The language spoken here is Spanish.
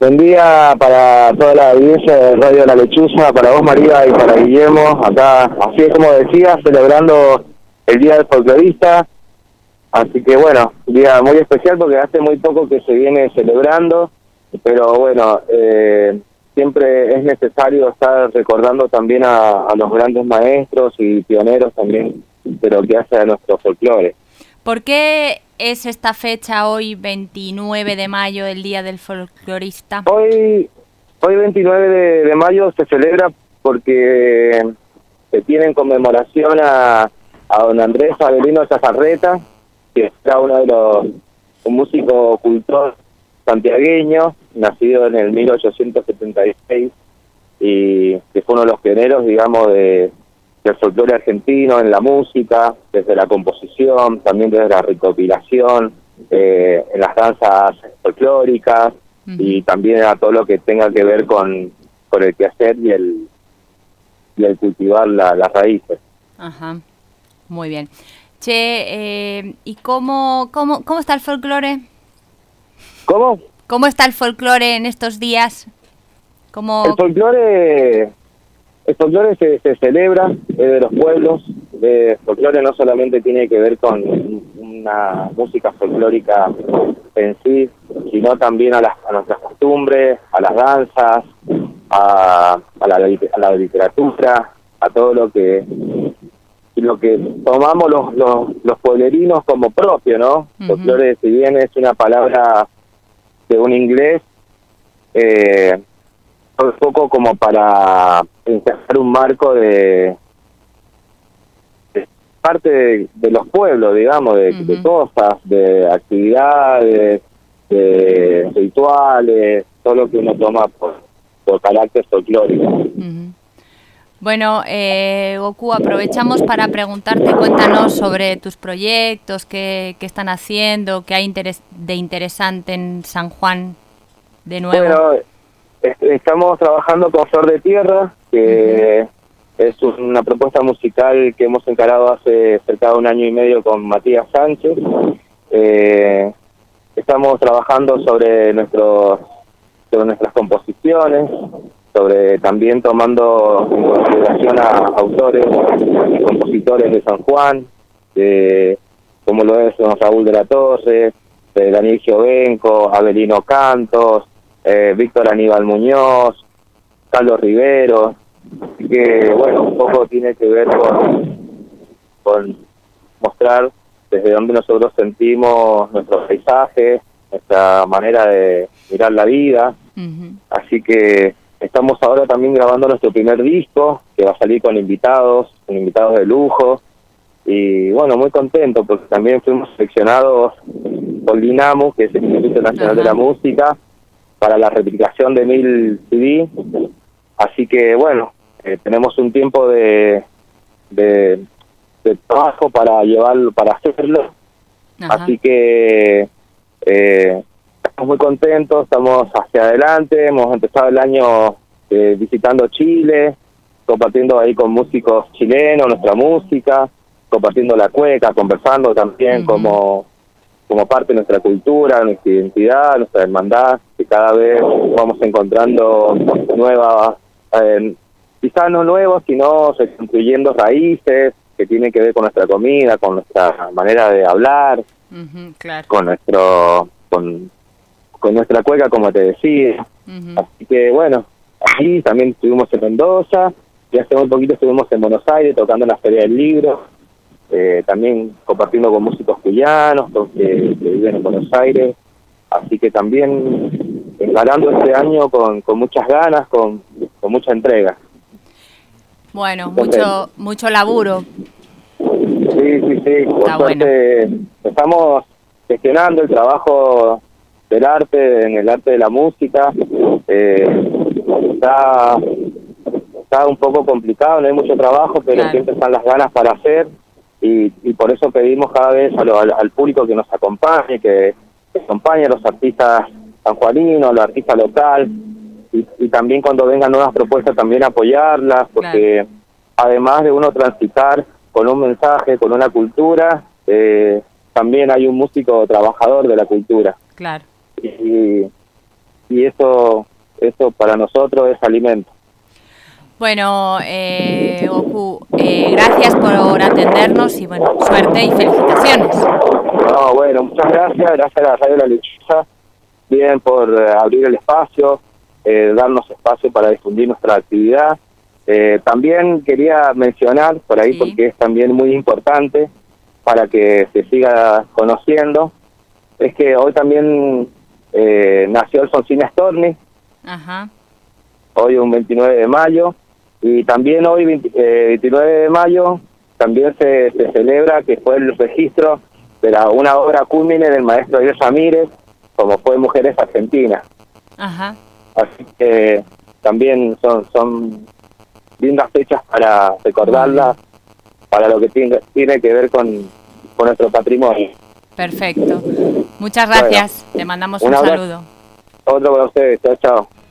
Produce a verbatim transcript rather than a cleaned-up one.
Buen día para toda la audiencia de Radio La Lechuza, para vos María y para Guillermo, acá, así es como decía, celebrando el Día del Folclorista, así que bueno, un día muy especial porque hace muy poco que se viene celebrando, pero bueno, eh, siempre es necesario estar recordando también a, a los grandes maestros y pioneros también de lo que hace a nuestro folclore. ¿Por qué es esta fecha hoy, veintinueve de mayo, el Día del Folclorista? Hoy, hoy veintinueve de, de mayo se celebra porque se tiene en conmemoración a, a don Andrés Avelino Chazarreta, que era uno de los, un músico cultor santiagueño, nacido en el mil ochocientos setenta y seis, y que fue uno de los pioneros, digamos, de del folclore argentino en la música, desde la composición, también desde la recopilación, eh, en las danzas folclóricas, uh-huh. y también a todo lo que tenga que ver con, con el quehacer y el, y el cultivar la, las raíces. Ajá, muy bien. Che, eh, ¿y cómo, cómo, cómo está el folclore? ¿Cómo? ¿Cómo está el folclore en estos días? ¿Cómo... El folclore... El folclore se, se celebra eh, de los pueblos. El folclore no solamente tiene que ver con una música folclórica en sí, sino también a, las, a nuestras costumbres, a las danzas, a, a, la, a la literatura, a todo lo que lo que tomamos los, los, los pueblerinos como propio, ¿no? Uh-huh. Folclore, si bien es una palabra de un inglés, eh, un poco como para encajar un marco de, de parte de, de los pueblos, digamos, de, uh-huh. de cosas, de actividades, de rituales, todo lo que uno toma por, por carácter folclórico. Uh-huh. Bueno, eh, Goku, aprovechamos para preguntarte, cuéntanos sobre tus proyectos, qué, qué están haciendo, qué hay interes- de interesante en San Juan de nuevo. Bueno, estamos trabajando con Flor de Tierra, que uh-huh. es una propuesta musical que hemos encarado hace cerca de un año y medio con Matías Sánchez. Eh, estamos trabajando sobre nuestros sobre nuestras composiciones, sobre también tomando en consideración a autores y compositores de San Juan, de, como lo es don Raúl de la Torre, de Daniel Giovenco, Avelino Cantos, Eh, Víctor Aníbal Muñoz, Carlos Rivero, así que bueno, un poco tiene que ver con, con mostrar desde donde nosotros sentimos nuestros paisajes, nuestra manera de mirar la vida, uh-huh. así que estamos ahora también grabando nuestro primer disco, que va a salir con invitados, con invitados de lujo, y bueno, muy contento porque también fuimos seleccionados por Dinamu, que es el Instituto Nacional uh-huh. de la Música, para la replicación de mil C D, así que bueno, eh, tenemos un tiempo de, de de trabajo para llevarlo, para hacerlo, Ajá. así que eh, estamos muy contentos, estamos hacia adelante, hemos empezado el año eh, visitando Chile, compartiendo ahí con músicos chilenos nuestra música, compartiendo la cueca, conversando también uh-huh. como como parte de nuestra cultura, nuestra identidad, nuestra hermandad, que cada vez vamos encontrando nuevas, eh, quizás no nuevos, sino reconstruyendo raíces que tienen que ver con nuestra comida, con nuestra manera de hablar, uh-huh, claro. con nuestro, con, con nuestra cueca, como te decía. Uh-huh. Así que bueno, aquí también estuvimos en Mendoza, y hace un poquito estuvimos en Buenos Aires tocando en la Feria del Libro. Eh, también compartiendo con músicos cuyanos que, que viven en Buenos Aires, así que también encarando este año con, con muchas ganas, con, con mucha entrega. Bueno, mucho mucho laburo. Sí, sí, sí, por Está suerte bueno. Estamos gestionando el trabajo del arte, en el arte de la música, eh, está, está un poco complicado, no hay mucho trabajo, pero claro. siempre están las ganas para hacer. Y, y por eso pedimos cada vez a lo, al, al público que nos acompañe, que, que acompañe a los artistas sanjuaninos, a los artistas locales, y, y también cuando vengan nuevas propuestas también apoyarlas, porque claro. además de uno transitar con un mensaje, con una cultura, eh, también hay un músico trabajador de la cultura. Claro. Y, y eso, eso para nosotros es alimento. Bueno, eh, Goku, eh, gracias por atendernos y bueno, suerte y felicitaciones. No, bueno, muchas gracias, gracias a la Radio La Lechuza, bien por eh, abrir el espacio, eh, darnos espacio para difundir nuestra actividad. Eh, también quería mencionar por ahí, sí, porque es también muy importante para que se siga conociendo, es que hoy también eh, nació Alfonsina Storni. Ajá. Hoy un veintinueve de mayo, y también hoy veinte, eh, veintinueve de mayo también se, se celebra que fue el registro de la, una obra cúmine del maestro Ariel Ramírez, como fue Mujeres Argentinas. Ajá. Así que también son son lindas fechas para recordarlas, para lo que tiene, tiene que ver con, con nuestro patrimonio. Perfecto. Muchas gracias. Bueno, te mandamos un, un saludo. Otro para ustedes. Chao, chao.